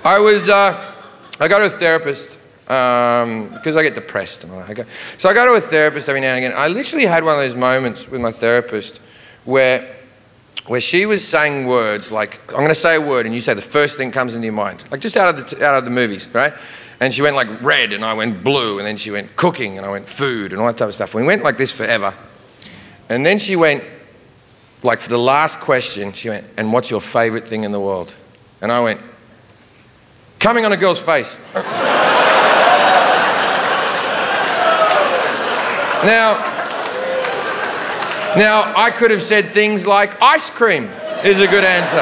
I go to a therapist because I get depressed. So I go to a therapist every now and again. I literally had one of those moments with my therapist where she was saying words like, I'm going to say a word and you say the first thing comes into your mind, like just out of the movies, right? And she went like red and I went blue, and then she went cooking and I went food and all that type of stuff. We went like this forever. And then she went, like for the last question, she went, and what's your favourite thing in the world? And I went, coming on a girl's face. Now, I could have said things like ice cream is a good answer.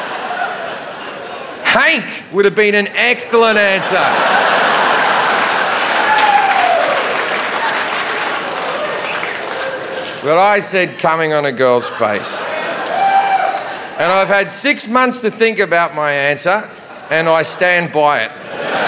Hank would have been an excellent answer. But I said coming on a girl's face. And I've had 6 months to think about my answer, and I stand by it.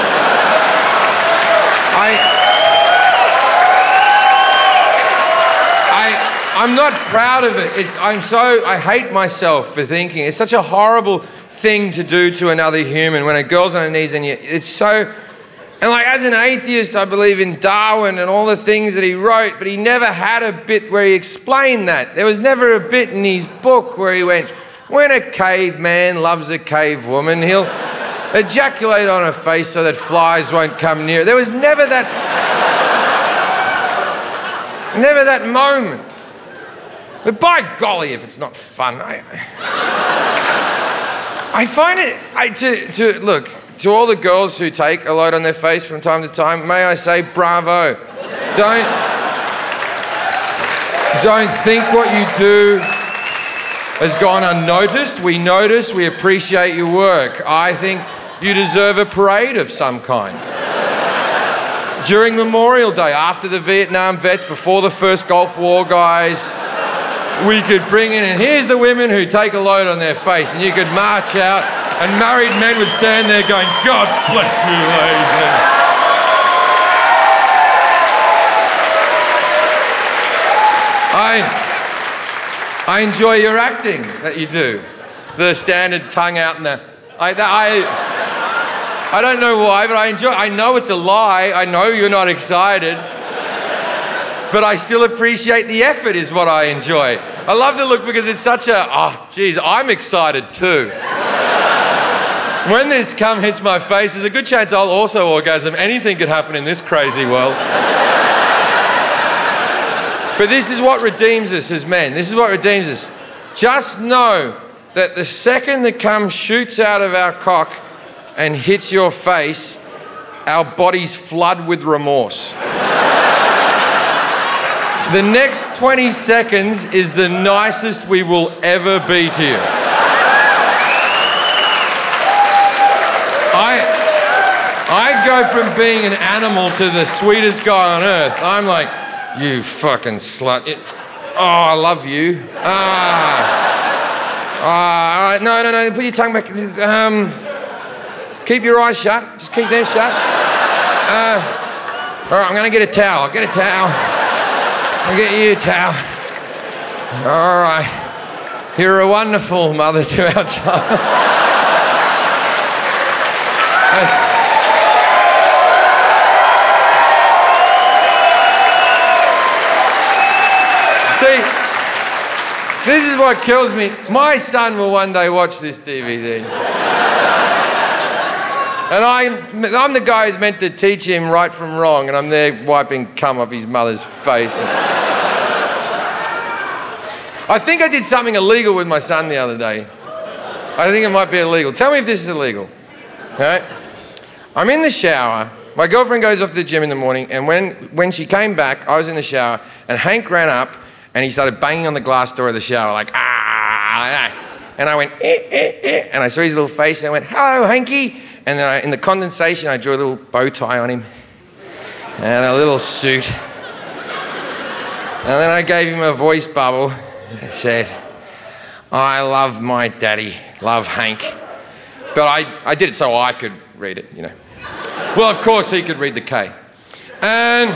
I'm not proud of it. I hate myself for thinking. It's such a horrible thing to do to another human when a girl's on her knees and and like as an atheist, I believe in Darwin and all the things that he wrote, but he never had a bit where he explained that. There was never a bit in his book where he went, when a caveman loves a cave woman, he'll ejaculate on her face so that flies won't come near. There was never that moment. But by golly, if it's not fun, I find it, look, to all the girls who take a load on their face from time to time, may I say bravo. Don't think what you do has gone unnoticed. We notice, we appreciate your work. I think you deserve a parade of some kind. During Memorial Day, after the Vietnam vets, before the first Gulf War guys, we could bring in, and here's the women who take a load on their face, and you could march out, and married men would stand there going, God bless you, ladies. I enjoy your acting that you do. The standard tongue out and I don't know why, but I know it's a lie. I know you're not excited. But I still appreciate the effort is what I enjoy. I love the look because it's such I'm excited too. When this cum hits my face, there's a good chance I'll also orgasm. Anything could happen in this crazy world. But this is what redeems us as men. This is what redeems us. Just know that the second the cum shoots out of our cock and hits your face, our bodies flood with remorse. The next 20 seconds is the nicest we will ever be to you. I go from being an animal to the sweetest guy on earth. I'm like, you fucking slut. I love you. All right, no, put your tongue back. Keep your eyes shut. Just keep them shut. All right, I'm going to get a towel. Get a towel. I'll get you a towel. All right. You're a wonderful mother to our child. See, this is what kills me. My son will one day watch this DVD. And I'm the guy who's meant to teach him right from wrong, and I'm there wiping cum off his mother's face. I think I did something illegal with my son the other day. I think it might be illegal. Tell me if this is illegal. All right? I'm in the shower. My girlfriend goes off to the gym in the morning, and when she came back, I was in the shower, and Hank ran up, and he started banging on the glass door of the shower, like, ah. And I went, and I saw his little face, and I went, hello, Hanky. And then in the condensation, I drew a little bow tie on him and a little suit. And then I gave him a voice bubble. I said, I love my daddy, love Hank. But I did it so I could read it, you know. Well, of course, he could read the K. And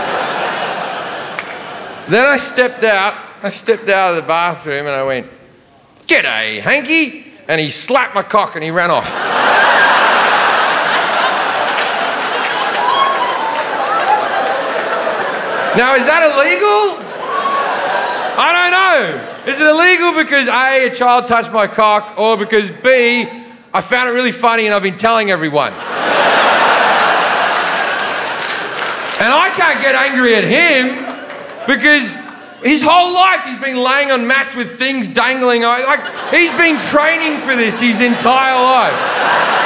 then I stepped out of the bathroom and I went, g'day, Hanky. And he slapped my cock and he ran off. Now, is that illegal? I don't know. Is it illegal because A, a child touched my cock, or because B, I found it really funny and I've been telling everyone? And I can't get angry at him because his whole life he's been laying on mats with things dangling. Like, he's been training for this his entire life.